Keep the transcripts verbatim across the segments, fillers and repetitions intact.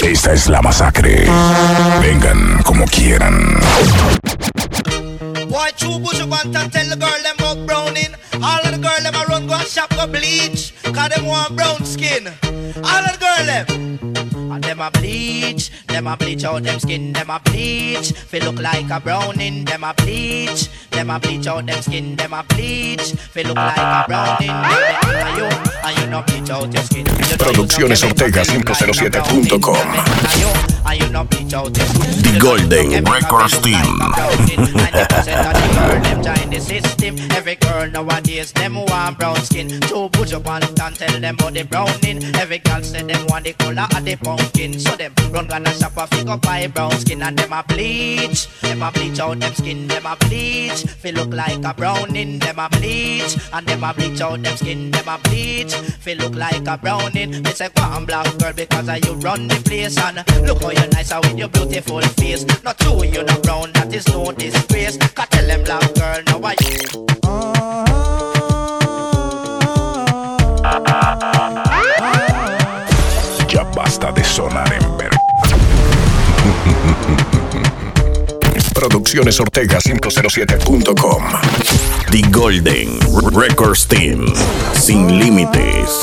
Esta es la masacre. Vengan como quieran. Boy, true bush want to tell the girl them about browning. All of the girl them a run go and shop go bleach, cause them want brown skin. All of the girl them and them a bleach, them a bleach out them skin, them a bleach. Feel look like a browning, them a bleach, them a bleach out them skin, them a bleach. Feel look like a browning, and you, and you no bleach out your skin. Producciones Ortega cinco cero siete punto com. The Golden Records Team. Every girl nowadays them want brown skin. So put your pants and tell them about the browning. Every girl say them want the color of the pumpkin. So them run gonna shop a figure buy brown skin and them a bleach. Them a bleach out them skin. Them a bleach. Feel look like a browning. Them a bleach and them a bleach out them skin. Them a bleach. Feel look like a browning. It's a one black girl because of you run the place and look how you nice with your beautiful face. Not true you not brown, that is no disgrace. Cause tell them black girl now why you. Ya basta de sonar en ver. Producciones Ortega cinco cero siete punto com. The Golden Records Team. Sin límites.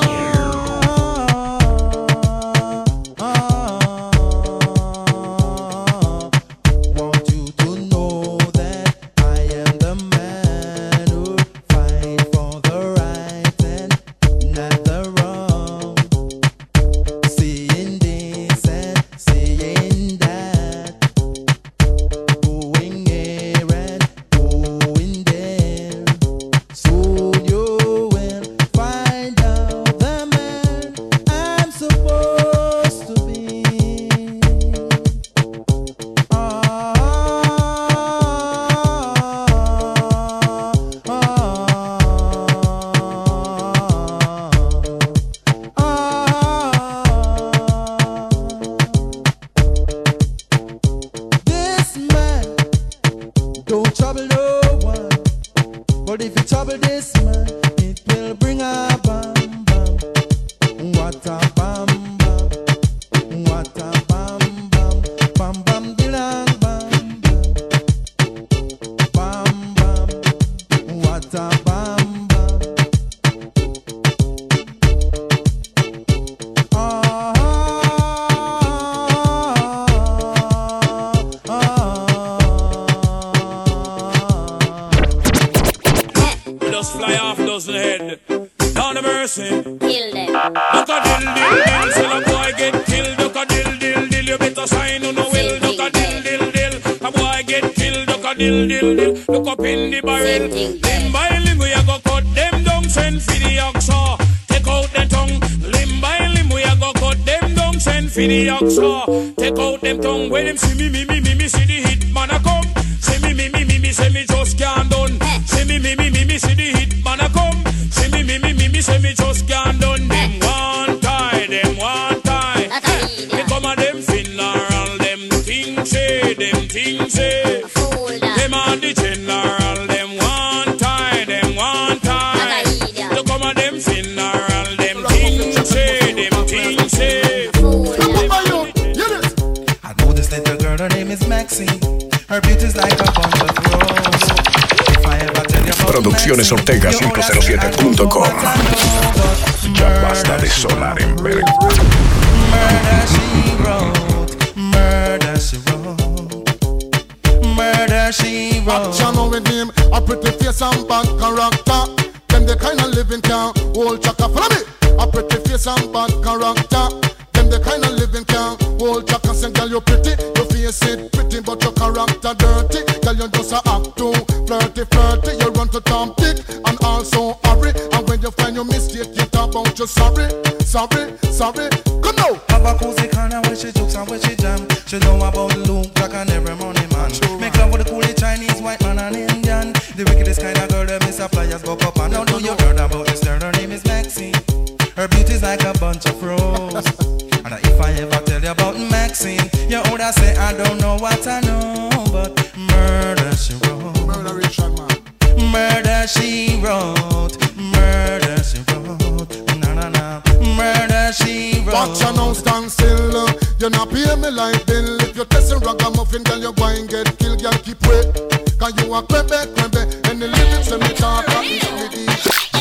Take out them tongue when them see me, me, me, me, me, see the hit man a come. See me, me, me, me, me, say me just can't done. See me, me, me, me, me, see the hit man a come. See me, me, me, me, me, say me just can't done. Them one tie, them one tie. They come and them funeral, them things say, them things say. Them are the general, them one tie, them one tie. They come and them funeral, them things say, them things say. Her name is Maxine. Her beauty's like a bunch of roses. If I ever tell you about Producciones Ortega cinco cero siete punto com. Ya basta de sonar en ver. Murder she wrote, murder she wrote, murder she wrote. Action with him, a pretty face and bad character. Them the kind of living can hold chaka. Follow me. A pretty face and bad character. Them the kind of living can hold chaka. Say girl you pretty. Face it pretty but your character dirty. Girl you just a act too flirty flirty. You run to Tom Dick and also hurry. And when you find your mistake you talk about you sorry. Sorry, sorry, good now. Have a cozy corner where she jokes and where she jam. She know about Luke Jack and every money man. Make love with the coolie Chinese, white man and Indian. The wickedest kind of girl them is a flyers buck up. And now know you heard about this girl, her name is Maxine. Her beauty's like a bunch of roses. And if I ever tell you about Maxine, you would have say I don't know what I know. But murder she wrote, murder Richard man. Murder she wrote, murder she wrote, na na na. Murder she wrote. Watch her now stand still. You not pay me like bill. If you testing ragamuffin, girl, you go and get killed. Girl, keep wait. Cause you a crebe, crebe. And the lyrics when me talk, and it's me deep.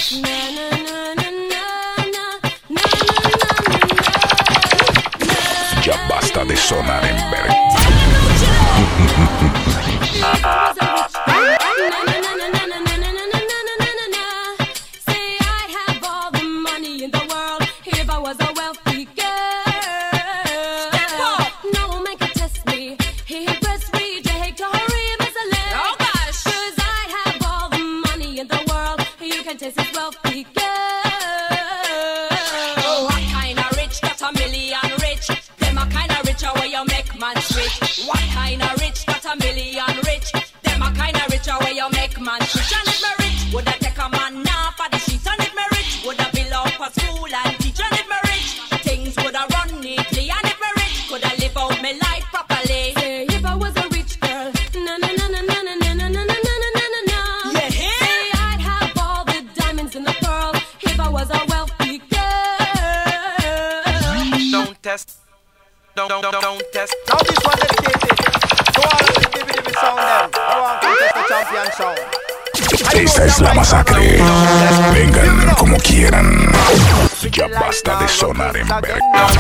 Ya basta de sonar en Berg. Don't, don't, don't, don't test. Now this one dedicated to all of the divi divi sound them. I want to test the champion sound. Esta es la masacre. Vengan como quieran. Ya basta de sonar en Berg.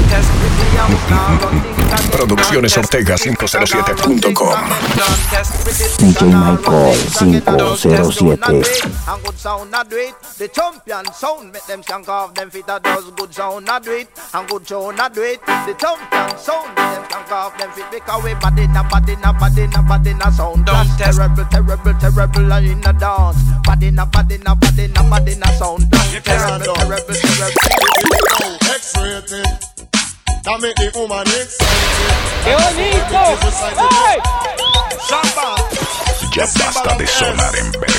Producciones Ortega cinco cero siete punto com. D J Michael cinco cero siete. And good sound not do it. The champion sound make them shank off them feet that does good sound not do it. And good show not do it. The champion sound make them shank off them feet because we body na body na body na body na sound. Don't test. Terrible, terrible, terrible in the dance. Body na body na body na body na sound. Terrible, terrible, terrible. X-rated. That make the woman excited. Hey! Samba. Ya basta de sonar en Berg.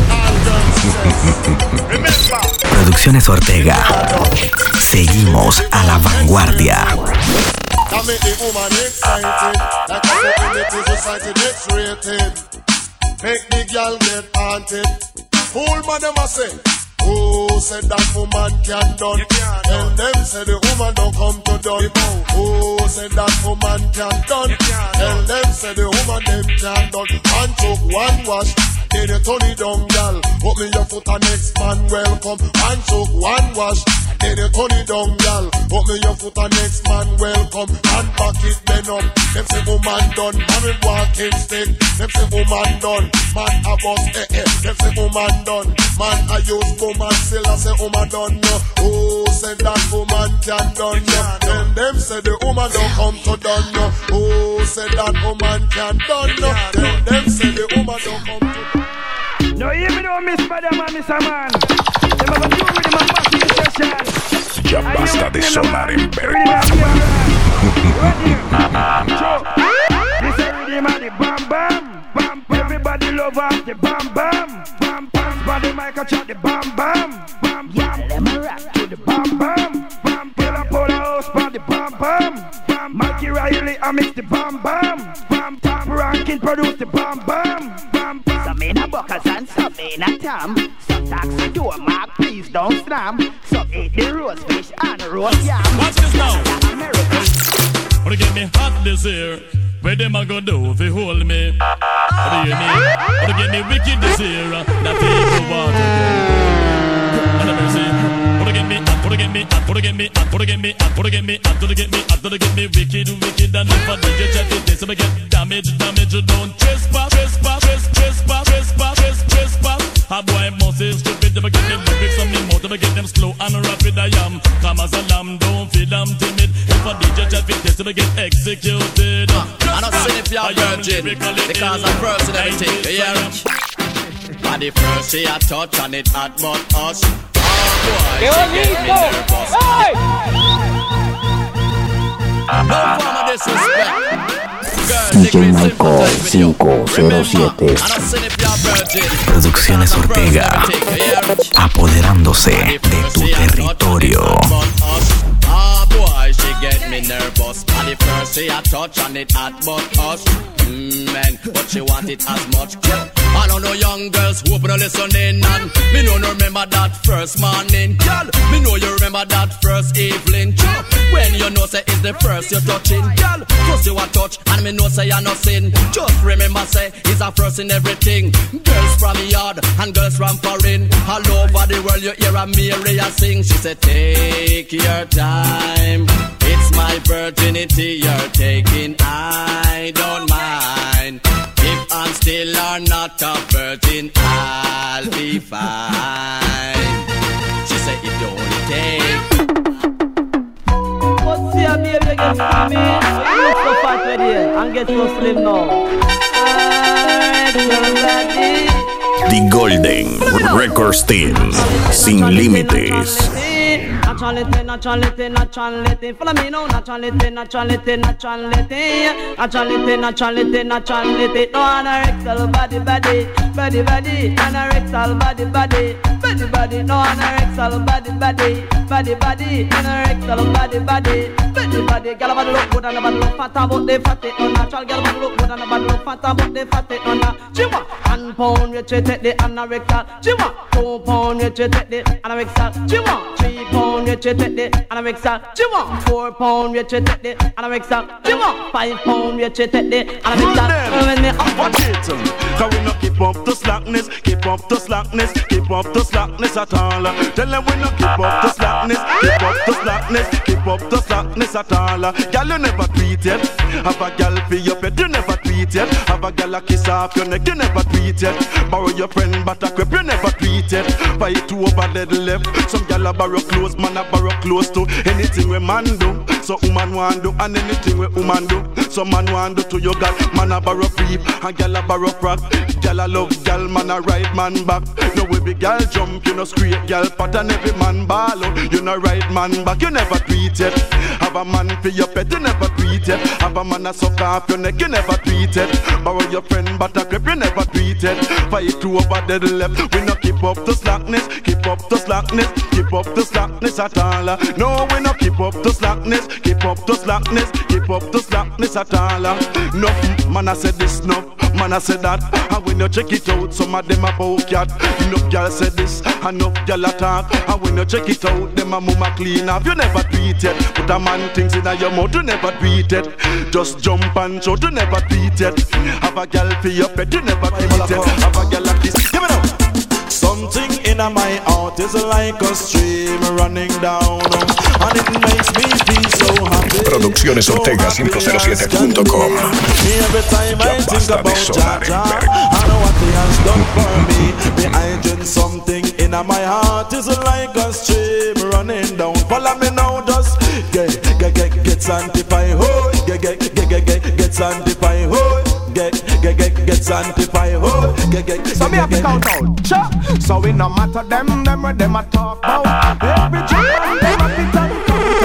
Producciones Ortega. Seguimos a la vanguardia. That make the woman excited. Like a society X-rated. Make the girl get haunted. Fool man them a say. Who said that woman can done? Tell them say the woman don't come to done. Who said that woman can done? Tell them say the woman them can done. And took one wash, then you turn it down, girl. Put me your foot and next man welcome. And took one wash, then you turn it down, girl. Put me your foot and next man welcome. And back it then up. Them say woman done, man with walking stick. Them say woman done, man a bus eh eh. Them say woman done, man a use woman still I say woman done no. Who said that woman can done no? Then them say the woman don't come to done no. Who said that woman can done no? Then them say the woman don't come to done. No, you me don't miss madam and miss a man. Them have a new rhythm and massive session. Ya basta de sonar en Berg. This a rhythm of the bam bam bam. Everybody love off the bam bam bam bam. Body mic a chat the bam bam bam bam. Let me rock to the bam bam bam. Pull up all the house for the bam bam bam. Mikey Riley I mix the bam bam bam bam. Ranking produce the bam bam bam bam. Some in a buckers and some in a tam. Some taxi door mark please don't slam. Some eat the roast fish and roast yam. Watch this now. American. Wanna get me hot this year? Where them a go do if you hold me? What do you mean? Wanna get me wicked this year? Not even water. And I mercy. Wanna get me hot? Wanna get me hot? Wanna get me hot? Wanna get me hot? Wanna get me hot? Wanna get me hot? Wanna get me wicked, wicked, and if I did you check it, this I get damage, damage. Don't trespass, trespass, trespass, trespass, trespass, trespass. A boy must is stupid. Never get them lyrics on me mouth. Never get them slow and rapid. I am calm as a lamb. Don't feel I'm timid. If I did you check it, this I get executed. I'm not saying if you're a virgin, because I'm first in everything, you hear it? And the first she a touch and it hot but us. Oh boy, she get me nervous. No form of disrespect. D J Michael cinco cero siete. Producciones Ortega. Apoderándose de tu territorio. Oh boy, she get me nervous. And the first she a touch and it hot but us. Mm, man, but she want it as much. I don't know young girls who no listening and me no remember that first morning. Girl, me know you remember that first evening. When you know say it's the first you're touching. Girl, first you a touch and me know say you're nothing. Just remember say it's a first in everything. Girls from yard and girls from foreign. All over the world you hear a Mary a sing. She said take your time. It's my virginity you're taking. I don't mind. If I'm still or not a virgin, I'll be fine. She said if you only take. What's your baby get to me? You look so fat with you and get so slim now. The Golden Records Team, sin límites. Naturality, naturality, naturality. Follow me now. Naturality, naturality, naturality. Naturality, naturality, naturality. No anorexia, body, body, body, body. Anorexia, body, body, body, body. No anorexia, body, body, body, body. Anorexia, body, body, body, body. Girl, body look good and the body look fat, but they fat it on natural. Girl, body look good and the body look fat, but they fat it on natural. She want one pound, you take the anorexia. She want two pound, you take the anorexia. She want three pound. You take the anorexia. You want four pound. You take the anorexia. You want five pound. You take the anorexia. Watch it, cause we no keep up the slackness, keep up the slackness, keep up the slackness at all. Tell them we no keep up the slackness, keep up the slackness, keep up the slackness at all. Girl, you never tweet yet. Have a girl for your bed, you never tweet yet. Have a girl a kiss off your neck, you never tweet yet. Borrow your friend but a crep, you never tweet yet. Buy two over dead left. Some girl a borrow clothes, man a borrow close to anything we man do. So woman want do and anything we woman do. So man want do to your girl, man a borrow creep and girl a borrow crack. Girl a love girl, man a ride man back. No we be girl jump, you no scream, girl pattern every man ball out. You no ride man back, you never tweet yet. Have a man for your pet, you never tweet yet. Have a man a suck off your neck, you never tweet yet. Borrow your friend but a crep, you never tweet yet. Fight two over dead left, we no keep up the slackness, keep up the slackness, keep up the slackness at all. No, we no keep up the slackness, keep up the slackness, keep up the slackness at all. No, man I said this, no, man I said that. And when you check it out, some of them a poke cat. Enough girl said this, enough girl attack. And when you check it out, them a mama clean up. You never tweet it, put a man things in your mouth, you never tweet it. Just jump and shout, you never tweet it. Have a girl for your pet, you never tweet it. Have a girl like this, give it up. Something in my heart is like a stream running down, and it makes me feel so happy. Producciones Ortega cinco cero siete punto com. Every time I think about Jaja, I know what he has done for me. Behind you, something in my heart is like a stream running down. Follow me now, just get get get get sanctified, oh, get get get get get get sanctified, oh. Get, get, get, get sanctified, oh, get, get, so me have to count out, sure. So we no matter them, them where them a talk about. Every job, them a fit and count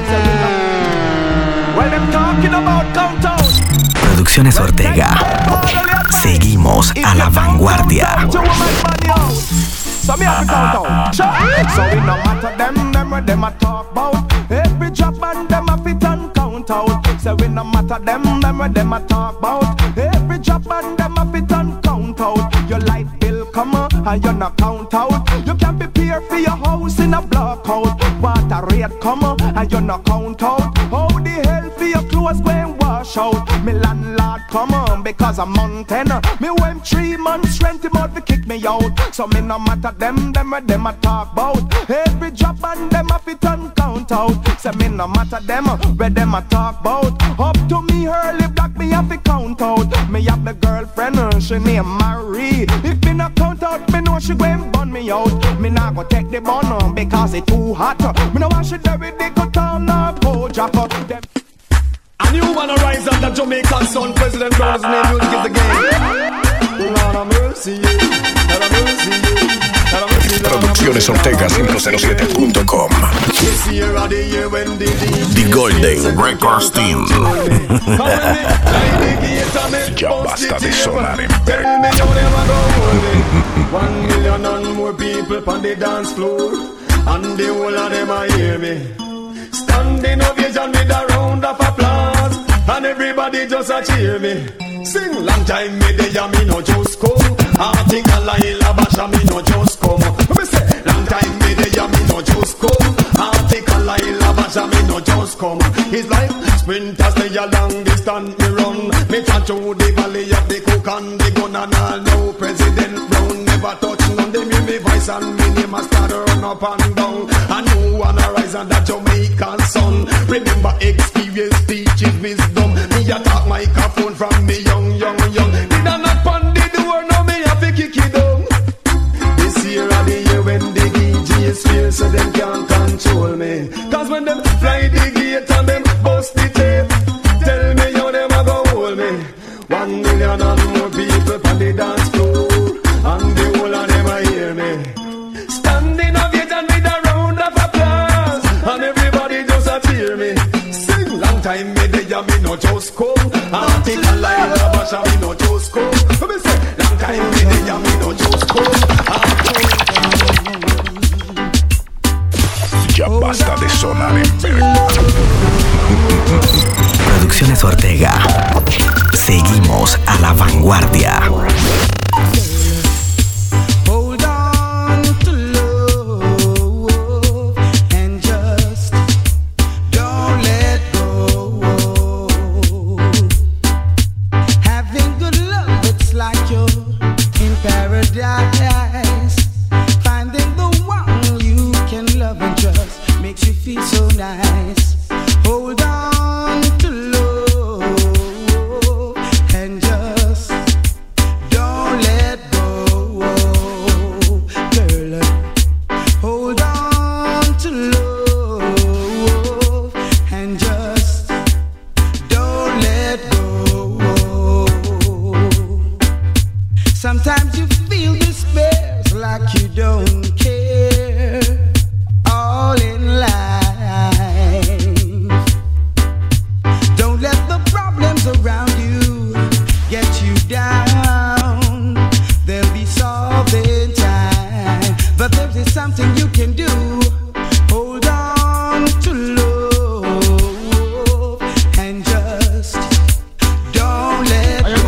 out. Well, them talking about count out. Producciones Ortega. Seguimos a la vanguardia. So me have to count out, sure. So we no matter them, them where them a talk about. Every job and them a fit and count out. So we no matter them, them where them a talk about. Every job and them a fit and count out. Your light bill come on and you no count out. You can prepare for your house in a blockout. Water rate come on and you no count out. How the hell for your clothes go and wash out? Me landlord come on because I'm mountain. Me went three months rent him out to kick me out. So me no matter them, them where them a talk about. Every job and them a fit and count out. So me no matter them where them a talk about. Up to me early black me have to count out. Me have the girlfriend, she name Marie. If me not count out, me know she go and burn me out. Me not go take the bun because it too hot. Me no wash it every day, cut on or go drop up. And you wanna rise up the Jamaican son, President Brown's name, music is the game. Lord have mercy, Lord have mercy. Producciones Ortega cinco cero siete punto com. The Golden Records Team. Ya basta de sonar en verga. One million and more people on the dance floor, and the whole of them I hear me. Standing ovation with a round of applause, and everybody just a cheer me. Sing long time me dey ya me no just come. Article Ila Basha me no just come. Me say long time me dey ya me no just come. Article Ila Basha me no just come. It's like sprinters they a long distance me run. Me touch through the valley of the cook and the gun and all. No President Brown never touch none. They hear me voice and me name a start run up and down. And you wanna rise on that Jamaican sun. Remember experience teaches wisdom. Me a talk microphone from me young young young. Did I not pon the door? Now me have to kick it down. This year of the year when the D J is fierce, so them can't control me. Cause when them fly the gate and them bust the tape, tell me how them a go hold me. One million and more people on the dance floor, and the whole of them a hear me. Standing ovation with a round of applause, and everybody just a cheer me. Sing long time me dey ya me no just come. Article like a basha me no just come. Me say long time me dey ya me no just come. Ya basta de sonar en verga. Producciones Ortega. Seguimos a la vanguardia. Hold on to love and just don't let go. Having good love, it's like you're in paradise. Finding the one you can love and trust makes you feel so nice. Hold on to love and just don't let go, girl. Hold on to love and just don't let go. Sometimes you feel despair, like you don't care. All in life, don't let the problems around you get you down. They'll be solved in time, but there is something you can do. Hold on to love and just don't let go.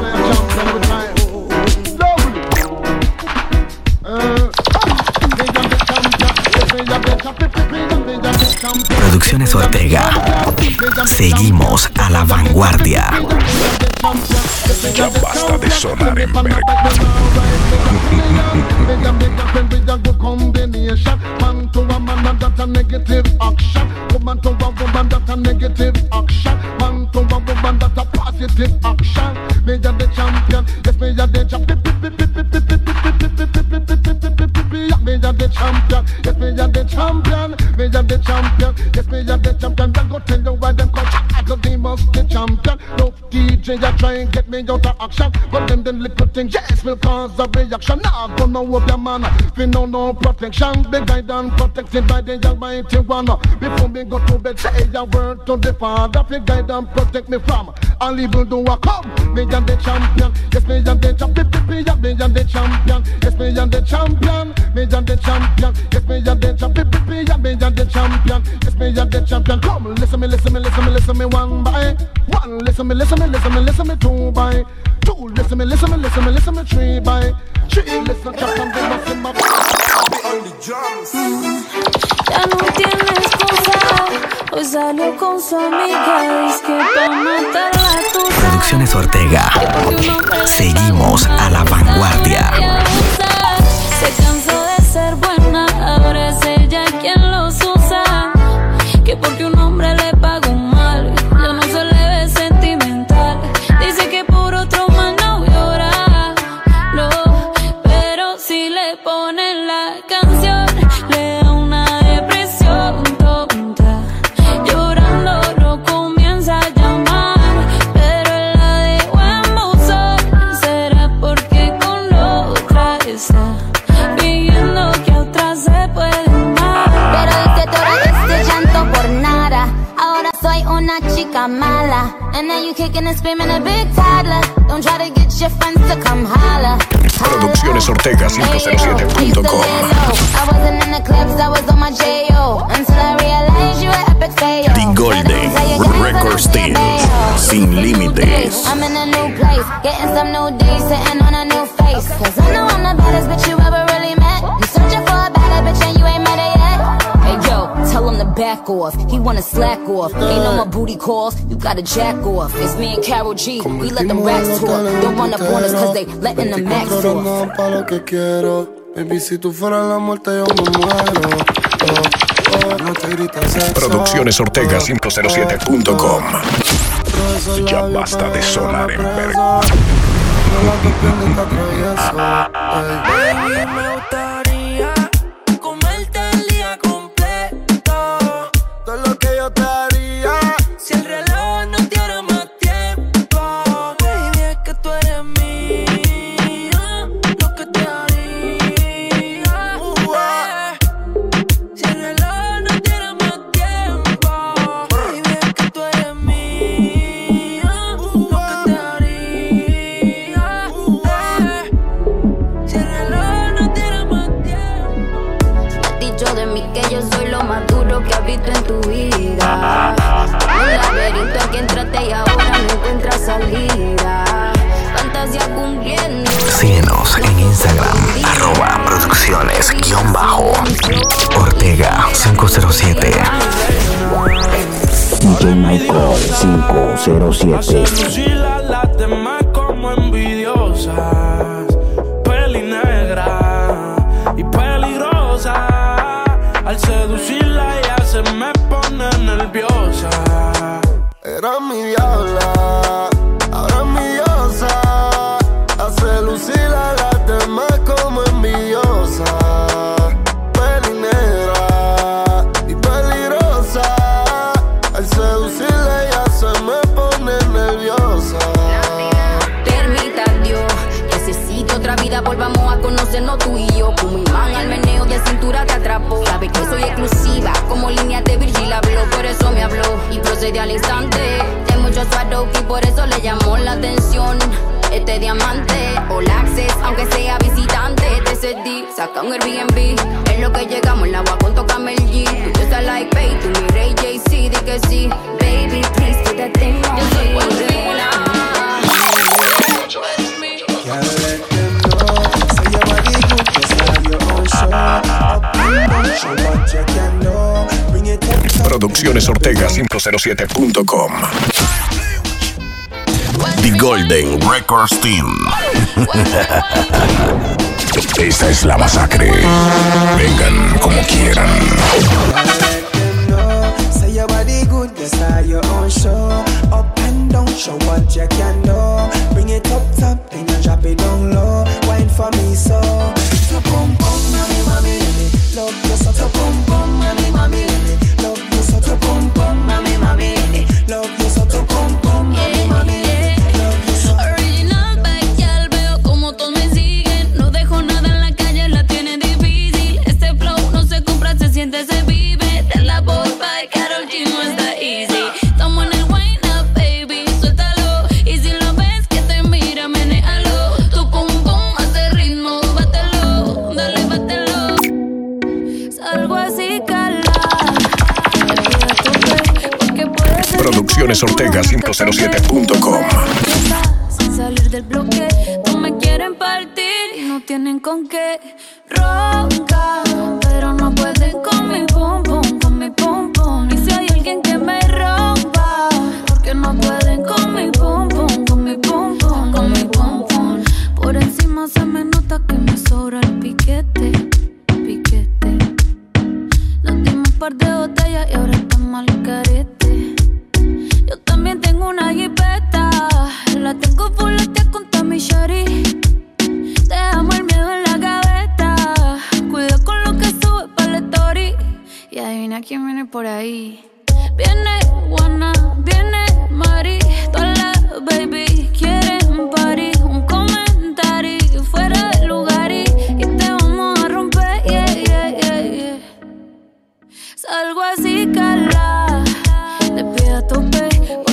Producciones Ortega. Seguimos a la vanguardia. Ya basta de sonar en verga. Champion, yes, me and the champion, me and the champion, yes, me and the champion. I go tell you why them coach, I go the most the champion. No D J, I try and get me out of action, but them them little things, yes, will cause a reaction. Now go know up your man, we know no protection, be guided and protected by the Almighty One. Before me go to bed, say a word to the Father, be guide and protect me from all evil do I come. Me and the champion, yes, me and the champion, me and the champion, yes, me and the champion, me and the champion, yes, me and the champion, me and the champion, yes, me and the champion. Come, listen me, listen me, listen me, listen me one by one. Listen me, listen me, listen me, listen me two by two. Listen me, listen me, listen me, listen me three by three. Listen, champion, they must in my on the drums. Ya no tiene excusa, hoy salió con su amiga, dice que pa' matar la tusa. Producciones Ortega. Seguimos a la vanguardia. Se cansó de ser buena, ahora es ella quien los usa. Que porque un hombre le pagó mal, ya no se le ve sentimental. Dice que por otro más no llora, no, pero si le ponen la canción, le da una depresión tonta. Llorando lo comienza a llamar, pero él la dejó en buzón. Será porque con la otra está pidiendo que otra se puede amar. Pero es que todo este llanto por nada. Ahora soy chica mala. And now you kicking and screaming a big toddler. Don't try to get your friends to come holla. Producciones Ortega cinco cero siete punto com. I wasn't in the clubs, I was on my J O Until I realized you were epic fail. The Golden Record Steel. Sin límites. I'm in a new place, getting some new days, sitting on a new face. Cause I know I'm the baddest bitch you ever really met. You searching for a better bitch and you ain't met her yet. Hey yo, tell him to back off, he wanna slack off. Ain't no more booty calls, you gotta jack off. It's me and Karol G, we let them racks talk. Don't run up on us cause they letting the max talk. Pa' lo que quiero, baby, si tú fueras la muerte yo me muero. Oh, oh, no te grites eso. Producciones Ortega cinco cero siete punto com. Ya basta de sonar en verga. Baby, me gustaría comerte el día completo. Todo lo que yo te haría si el reloj no tiene más tiempo. Baby, es que tú eres mía, lo que te haría. Uh, si el reloj no tiene más tiempo. Baby, es que tú eres mía, lo que te haría. Si el reloj no tiene más tiempo. Dicho de mí que yo soy lo más duro que has visto en tu vida. Un laberinto al que entraste y ahora no encuentras salida. Fantasía cumpliendo. Síguenos en Instagram, arroba producciones guión bajo Ortega cinco cero siete. D J Michael cinco cero siete. Lucila las demás como envidiosas, peli negra y peligrosa. Al seducirla ella se me pone nerviosa. Era mi diabla, ahora es mi diosa. Hace lucir a las demás como envidiosa. Peli negra y peligrosa. Al seducirla ella se me pone nerviosa. Permita Dios, necesito otra vida, volvamos a conocernos tú y yo. Como imán al meneo de cintura te atrapó. Sabe que soy exclusiva, como línea de Virgil habló. Por eso me habló y procede al instante. De mucho suadoki y por eso le llamó la atención este diamante. All access, aunque sea visitante. Te cedí, saca un Airbnb. Es lo que llegamos, el agua con toca el G. Tú just like Pay, tú mi Ray J C. Di que sí, baby, please put that thing on me. Yo soy buena. Producciones Ortega cinco cero siete punto com. The Golden Record Team. Esta es la masacre. Vengan como quieran. Say your body good, you start your own show. Up and down, show what you can do. Bring it up top, then you drop it down low. Wine for me so. So boom boom, mommy mommy, love you so. So boom boom, mommy mommy, love you so. So boom boom, mommy mommy, love you so. So boom boom, mommy mommy, love you so. Original backyard, veo como todos me siguen. No dejo nada en la calle, la tiene difícil. Este flow no se compra, se siente, se vive. De la voz by Karol G no está easy. Estamos en el wine up, baby, suéltalo. Y si lo ves que te mira, menéalo. Tu pum pum hace ritmo, bátelo, dale, bátelo. Salgo así, cala. Producciones Ortega cinco cero siete punto com. Sin salir del bloque, no me quieren partir y no tienen con qué. Ronca, pero no pueden con mi pum pum, con mi pum pum. Y si hay alguien que me rompa, porque no pueden con mi pum pum, con mi pum pum, con mi pum pum. Por encima se me nota que me sobra el piquete, piquete. Nos dimos un par de botellas y ahora estamos al carete. Yo también tengo una jipeta, la tengo fuletea con toda mi shorty. Dejamos el miedo en la gaveta, cuida con lo que sube para la story. Y adivina quién viene por ahí. Viene Juana, viene Mari, todas las baby quieren party. Un comentario fuera del lugar y, y te vamos a romper, yeah, yeah, yeah, yeah. Salgo así, cala, le pido a tope.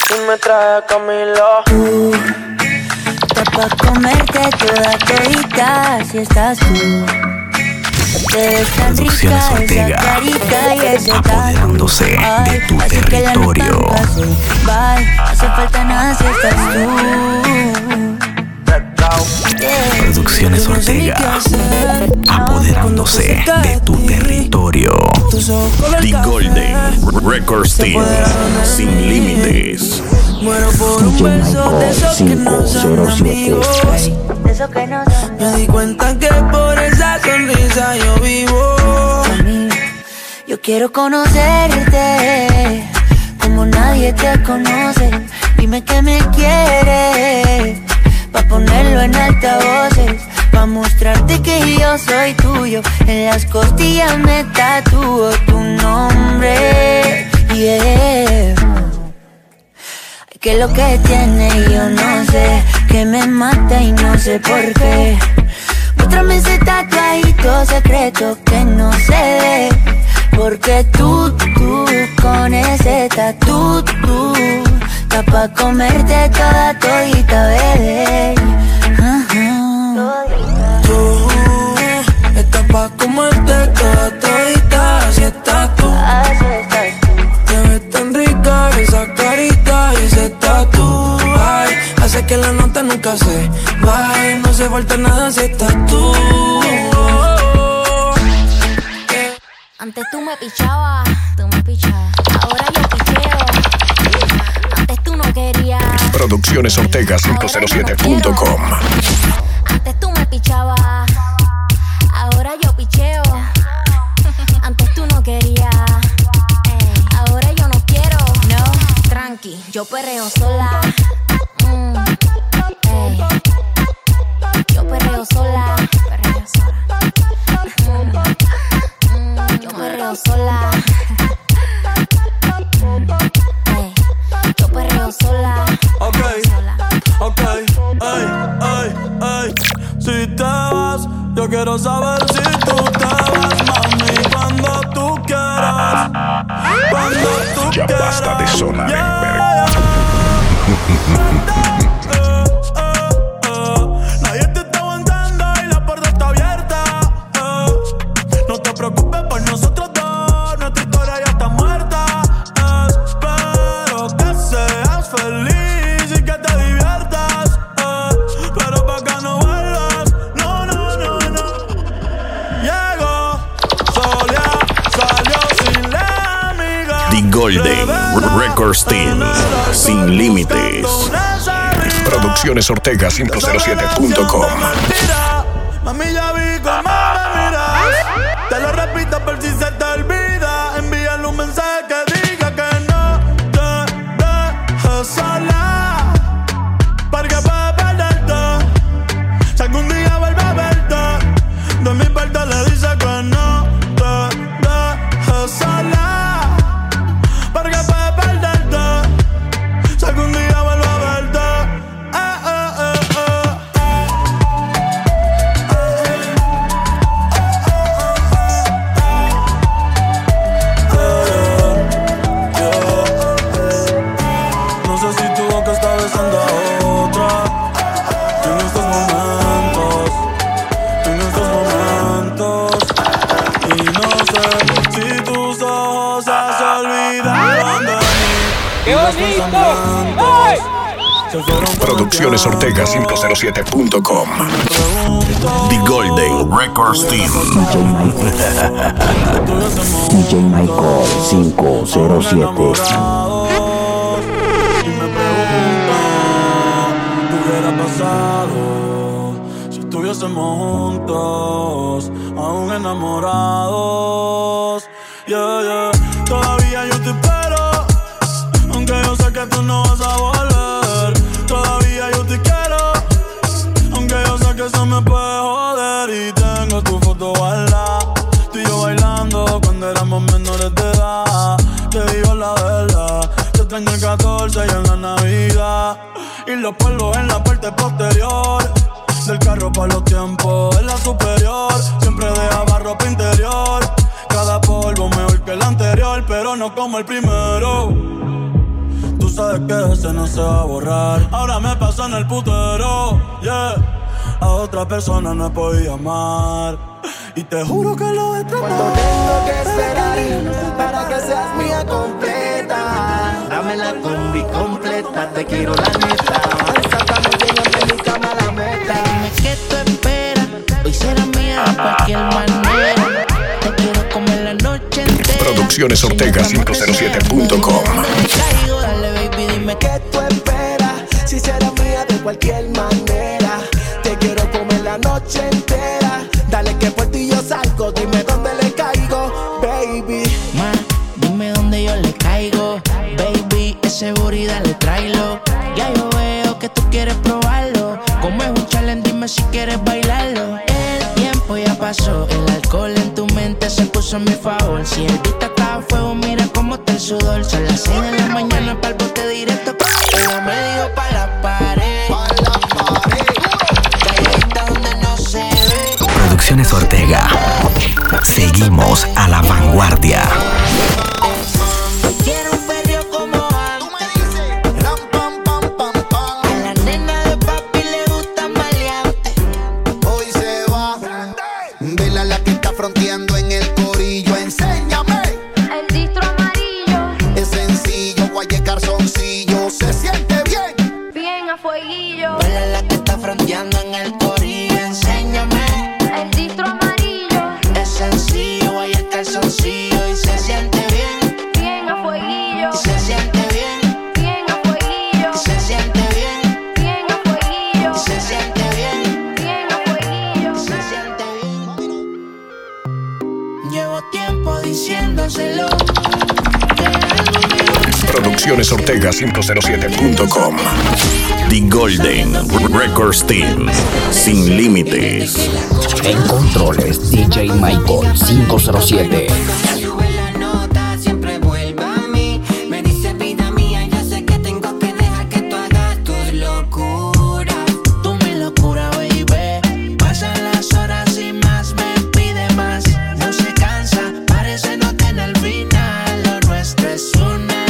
y me trae a Camilo. Tú, estás pa' comerte toda todita si estás tú. Te ves tan Producciones rica Ortega, esa carita y ese apoderándose tatu. de tu Así que la territorio. nota pase. Bye, no hace falta nada si estás tú. Producciones Ortega, apoderándose de tu territorio. The Golden Records Team, sin límites. Muero por un beso de esos que no son amigos. De esos que no son. Me di cuenta que por esa sonrisa yo vivo. Yo quiero conocerte como nadie te conoce. Dime que me quieres pa' ponerlo en altavoces, pa' mostrarte que yo soy tuyo. En las costillas me tatúo tu nombre, yeah. Ay, que lo que tiene yo no sé, que me mata y no sé por qué. Muéstrame ese tatuajito secreto que no se ve, porque tú, tú, con ese tatu, tú, está pa' comerte toda todita, bebé. Tú estás pa' comerte toda todita, así estás tú. Te ves tan rica esa carita y ese tatu. Ay, hace que la nota nunca se vaya, no se falta nada si estás tú. Antes tú me pichabas, tú me pichabas. Ahora yo picheo. Antes tú no querías. Producciones Ortega cinco cero siete punto com. Antes tú me pichabas. Ahora yo picheo. Antes tú no querías. Ahora yo no quiero. No, tranqui, yo perreo sola. Mm, ey. Yo perreo sola. Perreo sola. Mm. Yo perreo sola. Hey, yo perreo sola. Ok, ok, ay, ay, ay. Si te vas, yo quiero saber si tú te vas, mami. Cuando tú quieras, cuando tú Ya quieras. basta de sonar en Yeah, verga. yeah. Nadie te está aguantando y la puerta está abierta. No te preocupes por nosotros dos, nuestra historia ya está muerta. Espero que seas feliz y que te diviertas, pero pa' acá no vuelvas, no, no, no, no. Llegó, solía, salió sin la amiga. The Golden Records Team, sin límites. Producciones Ortega cinco cero siete punto com. Mami, ya vi cómo me miras. Te lo repito por si se te olvida. Envíale un mensaje que diga que no te dejes sola, porque puedes perderte si algún día vuelve a verte. De mi parte le dice que no te dejes sola, porque puedes perderte si algún día vuelve a verte. Eh, eh, eh, eh. No sé si tu boca está besando a otra en estos momentos, en estos momentos. Y no sé si tus ojos ya se olvidaron de mí. ¡Qué bonito! Producciones Ortega cinco cero siete punto com. The Golden Records Team. D J Michael cinco cero siete. Y me preguntan qué hubiera pasado si estuviésemos juntos, aún enamorados. Yeah, yeah. Todavía yo te espero, aunque yo sé que tú no vas a volver. Todavía yo te quiero, aunque yo sé que eso me puede joder. Y tengo tu foto guardada, tú y yo bailando cuando éramos menores de edad. Te digo la verdad, te extraño el catorce y en la Navidad. Y los polvos en la parte posterior del carro para los tiempos en la superior. Siempre dejaba ropa interior, cada polvo mejor que el anterior, pero no como el primero. Tú sabes que ese no se va a borrar. Ahora me paso en el putero, yeah. A otra persona no he podido amar y te juro que lo he tratado. Cuando tengo que esperar para que seas mía completa, dame la combi completa, te quiero la neta. Sacamos llegando en mi cama la meta. Dime qué tú esperas, hoy será mía de cualquier manera. Te quiero comer la noche entera. Producciones Ortega cinco cero siete punto com. Dale baby, dime qué tú esperas, si será mía de cualquier manera. Te quiero comer la noche entera. Dale que por ti yo salgo, dime dónde le caigo, baby. Ma, dime dónde yo le caigo, baby. Es seguridad, le tráelo. Ya yo veo que tú quieres probarlo. Como es un challenge, dime si quieres bailarlo. El tiempo ya pasó, el alcohol en tu mente se puso a mi favor. Si el beat está a fuego, mira cómo está el sudor. Son las seis de la mañana pa'l bote directo. Ella me dijo pa' la pared, pa' la pared. Calladita donde no se ve. Producciones Ortega. Seguimos a la vanguardia. Quiero un perreo como antes. Ram, pam, pam, pam, pam. A la nena de papi le gusta maleante. Hoy se va. Vela la que está fronteando en el corillo. Enséñame. El distro amarillo. Es sencillo, guaye calzoncillo. Se siente bien. Bien a fueguillo. Vela la que está fronteando en el corillo. Enséñame. El distro amarillo. Es sencillo, hay el calzoncillo y se siente bien. Bien a fueguillo. Y se siente bien. Bien a fueguillo. Y se siente bien. Bien a fueguillo. Y se siente bien. Bien a fueguillo. Y se siente bien. Llevo tiempo diciéndoselo. Producciones Ortega cinco cero siete punto com. The Golden Records Team. Sin límites. En controles, D J Michael cinco cero siete. Sube la nota, siempre vuelve a mí. Me dice vida mía, yo sé que tengo que dejar que tú hagas tus locuras. Tú mi locura, baby. Pasan las horas y más me pide más. No se cansa, parece no tener final. Lo nuestro es una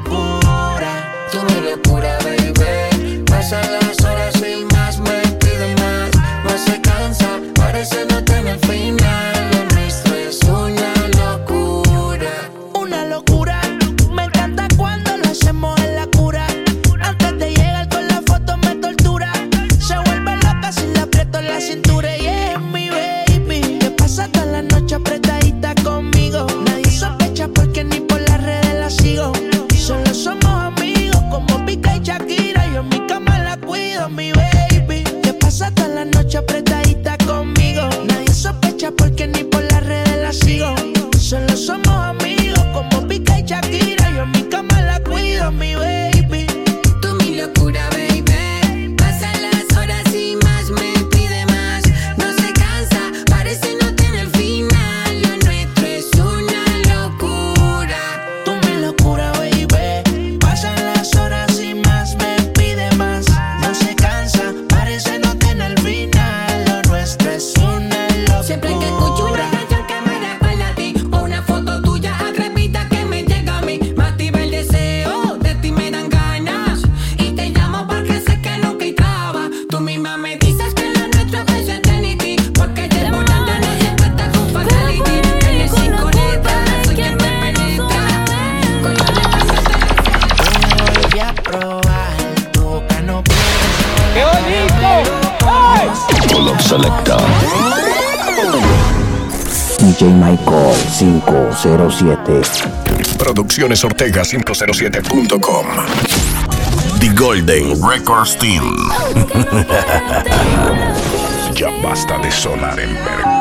locura. Tú mi locura, baby. Pasan las horas y más me pide más. No se cansa, parece no tener final. Lo nuestro es una locura. Una locura, me encanta cuando lo hacemos en la cura. Antes de llegar con la foto me tortura. Se vuelve loca si le aprieto la cintura. Y es mi baby, que pasa toda la noche apretadita conmigo. Nadie sospecha porque ni por las redes la sigo. Solo somos amigos como Pica y Shakira. Yo en mi cama la cuido, mi baby, que pasa toda la noche apretadita conmigo. Nadie sospecha porque ni por las redes la sigo. Solo somos amigos como Pica y Shakira. Yo en mi cama la cuido, mi baby. Tú mi locura, baby. Pasan las horas y más me pide más. No se cansa, parece no tener final. Lo nuestro es una locura. Tú mi locura, baby. Pasan las horas y más me pide más. No se cansa, parece no tener final. Lo nuestro es una locura. Siempre que escucho una canción que me recuerda a ti, o una foto tuya atrevida que me llega a mí, me activa el deseo, de ti me dan ganas. Y te llamo porque sé que nunca hay traba. Tú misma me dices que lo nuestro es eternity, porque de volando no se trata con fatality. En el cinconeta, soy quien te penetra. Con la Voy a probar, tu boca no pierde. ¡Qué bonito! Pull up Selecta. D J Michael cinco cero siete. Producciones Ortega cinco cero siete punto com. The Golden Records Team. Ya basta de sonar en verga.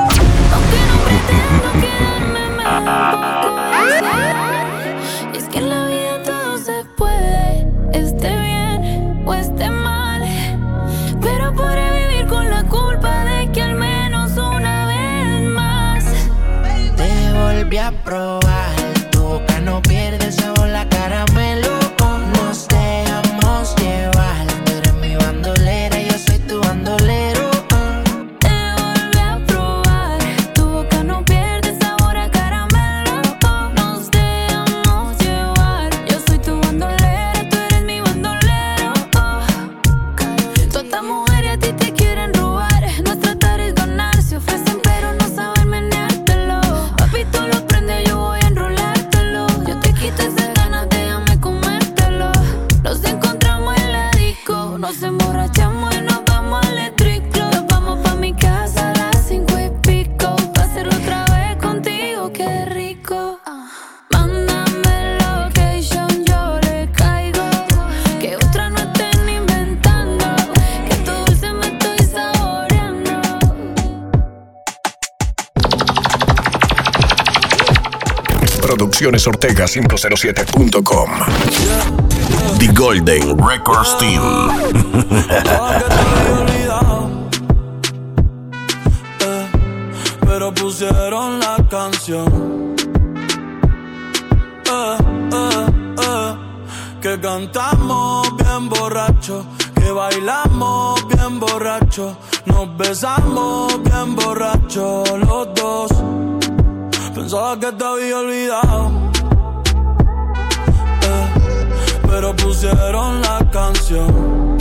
Es que en la vida todo se puede, esté bien o esté mal, pero podré vivir con la culpa de que al menos una vez más Te volví a probar, tu boca no pierde sabor, la caramelo. Nos dejamos llevar, tú eres mi bandolera, yo soy tu bandolero. Te volví a probar, tu boca no pierde sabor a caramelo. Nos dejamos llevar, yo soy tu bandolera, tú eres Nos emborrachamos y nos vamos al electric club. Nos vamos pa' mi casa a las cinco y pico. Pa' hacerlo otra vez contigo, qué rico. Mándame location, yo le caigo. Que otra no estén inventando. Que tu dulce me estoy saboreando. Producciones Ortega cinco cero siete punto com. The Golden Records Team. eh, pero pusieron la canción eh, eh, eh, que cantamos bien borracho, que bailamos bien borracho, nos besamos bien borracho los dos. Pensaba que te había olvidado, pero pusieron la canción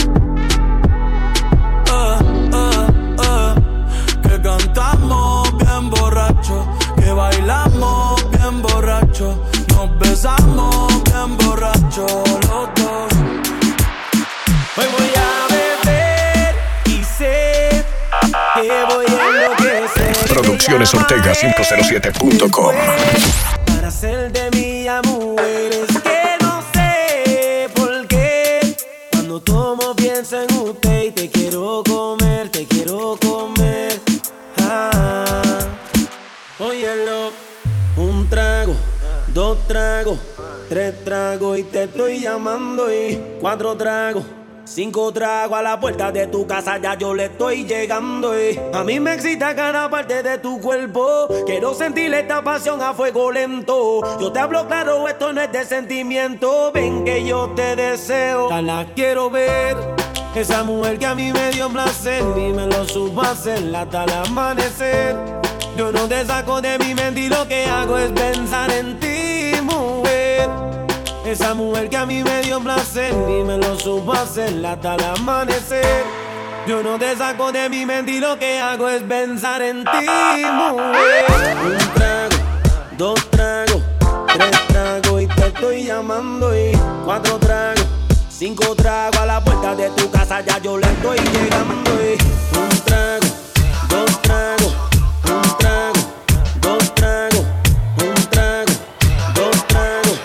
eh, eh, eh, que cantamos bien borracho, que bailamos bien borracho, nos besamos bien borracho los dos. Hoy voy a beber y sé que voy a enloquecer. Producciones Ortega cinco cero siete punto com. Para hacer de mí a mujeres que no sé por qué. Cuando tomo pienso en usted y te quiero comer, te quiero comer. Ah, óyelo. Un trago, dos tragos, tres tragos y te estoy llamando y cuatro tragos. Cinco tragos a la puerta de tu casa, ya yo le estoy llegando. Eh. A mí me excita cada parte de tu cuerpo. Quiero sentir esta pasión a fuego lento. Yo te hablo claro, esto no es de sentimiento. Ven que yo te deseo, ya la quiero ver. Esa mujer que a mí me dio placer y me lo supo hacer hasta el amanecer. Yo no te saco de mi mente y lo que hago es pensar en ti, mujer. Esa mujer que a mí me dio placer y me lo supo hacer hasta el amanecer. Yo no te saco de mi mente y lo que hago es pensar en ti, mujer. Un trago, dos tragos, tres tragos y te estoy llamando y cuatro tragos, cinco tragos a la puerta de tu casa, ya yo le estoy llegando y un trago, dos tragos, un trago, dos tragos, un trago, dos tragos.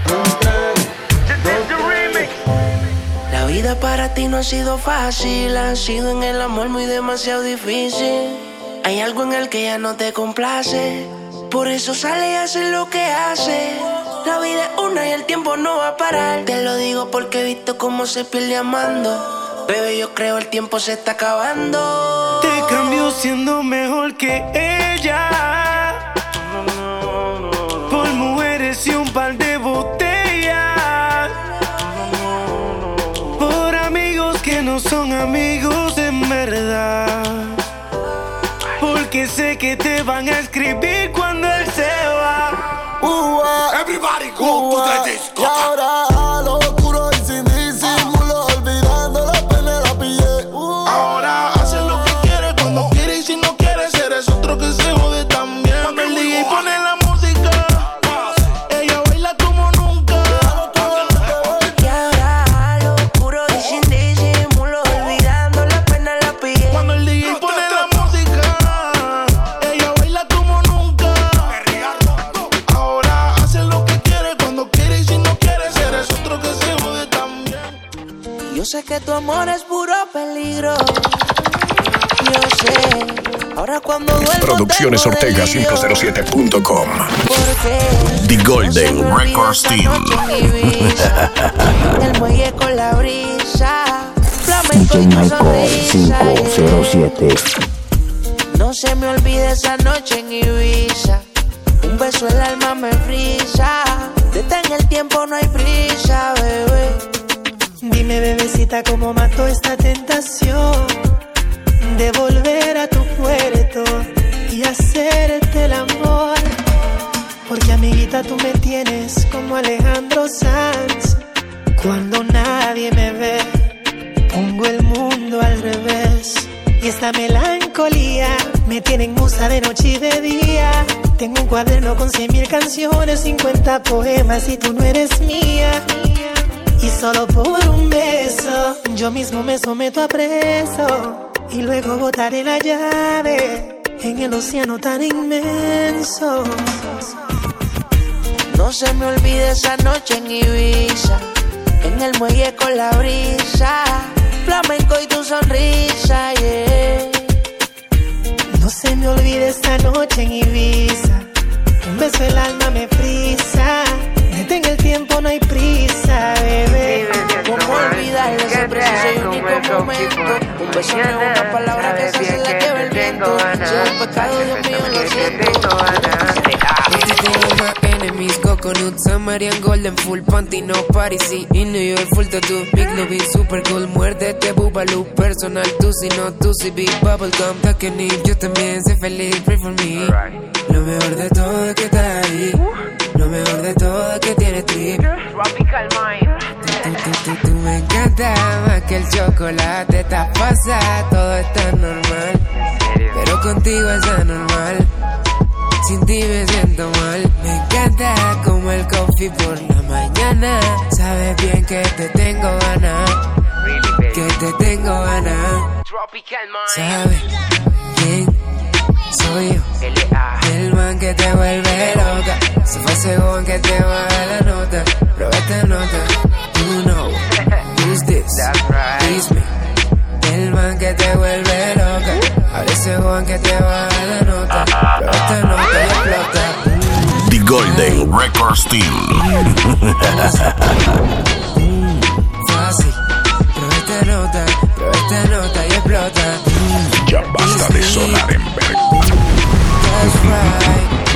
La vida para ti no ha sido fácil, ha sido en el amor muy demasiado difícil. Hay algo en el que ya no te complace, por eso sale y hace lo que hace. La vida es una y el tiempo no va a parar. Te lo digo porque he visto cómo se pierde amando. Bebé, yo creo el tiempo se está acabando. Te cambio siendo mejor que ella, por mujeres y un par de botellas, por amigos que no son amigos en verdad, porque sé que te van a escribir cuando él se va. Uh, uh, Everybody go uh, to the disco. Y ahora a lo oscuro y sin disimulo, olvidando la pena la pillé. Uh, ahora haces lo que quieres cuando quieres y si no quieres eres otro que se jode también. Cuando el D J pone la música, ella baila como nunca. Y ahora a lo oscuro y sin disimulo, olvidando la pena la pillé. Cuando el D J pone la música, ella baila como nunca. Ahora haces lo que quieres cuando quieres y si no quieres eres otro que se jode también. Yo sé que tu amor es puro peligro. Yo sé, ahora cuando duermo Producciones Ortega cinco cero siete punto com. The Golden Records Team. El muelle con la brisa, D J Michael cinco cero siete. no se me olvide esa noche en Ibiza. Un beso el alma me frisa. Detén el tiempo, no hay prisa, bebé. Dime, bebecita, cómo mató esta tentación de volver a tu puerto y hacerte el amor. Porque, amiguita, tú me tienes como Alejandro Sanz. Cuando nadie me ve, pongo el mundo al revés. Y esta melancolía me tiene en musa de noche y de día. Tengo un cuaderno con cien mil canciones, cincuenta poemas y tú no eres mía. Y solo por un beso yo mismo me someto a preso y luego botaré la llave en el océano tan inmenso. No se me olvide esa noche en Ibiza, en el muelle con la brisa, flamenco y tu sonrisa, yeah. No se me olvide esa noche en Ibiza, un beso el alma me frisa, detén el tiempo, no hay prisa, bebé. ¿Cómo olvidar ese preciso y único momento? Un beso no es una palabra que se hace la que ve el viento. Si es un pecado, Dios mío, lo siento. Enemies, coconut, Samarian, golden, full panty, no party, sí. In New York, full tattoo, big lobby, super cool. Muérdete, bubaloo, personal, tú si no, tú si big bubblegum. Takenip, yo también sé feliz, pray for me. Lo mejor de todo es que estás ahí. Lo mejor de todo es que tienes trip. Tropical Mind. Tú, tú, tú, tú me encanta más que el chocolate. Estás pasada, todo está normal. Pero contigo es anormal. Sin ti me siento mal. Me encanta como el coffee por la mañana. Sabes bien que te tengo ganas. Que te tengo ganas. ¿Sabes quién soy yo? El man que te vuelve loca. Se fue según que te baja la nota. Prueba esta nota. You know who's this? It's me. El man que te vuelve loca. Ahora según que te baja la nota. Prueba esta nota y explota. The Golden Records Team. Fácil. Prueba esta nota. Prueba esta nota y explota. Ya basta de sonar en verga. That's right.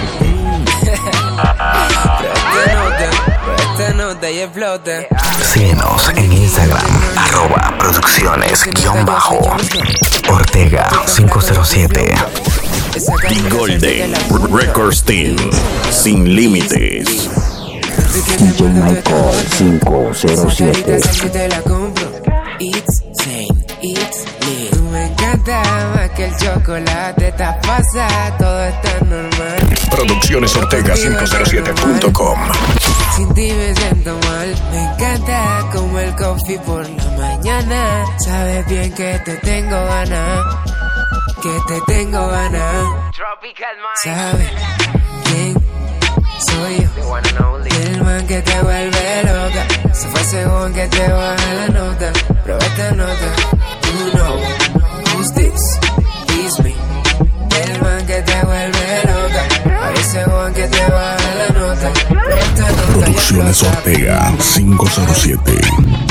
Esta nota, esta nota y explota. Síguenos en Instagram, arroba producciones guión bajo Ortega cinco cero siete. The Golden Records Team, sin límites. D J Michael cinco cero siete. Si te la compro, it's same, it's me. Tú me encanta más que el chocolate. Estás pasada, todo está normal. Producciones Ortega cinco cero siete punto com. Sin ti me siento mal. Me encanta como el coffee por la mañana. Sabes bien que te tengo ganas. Que te tengo ganas. ¿Sabes quién soy yo? El man que te vuelve loca. Se fue según que te baja la nota. Prueba esta nota. You know who's this? It's me. El man que te vuelve loca. Ahora según que te baja la nota. Prueba esta nota. Producciones Ortega cinco cero siete.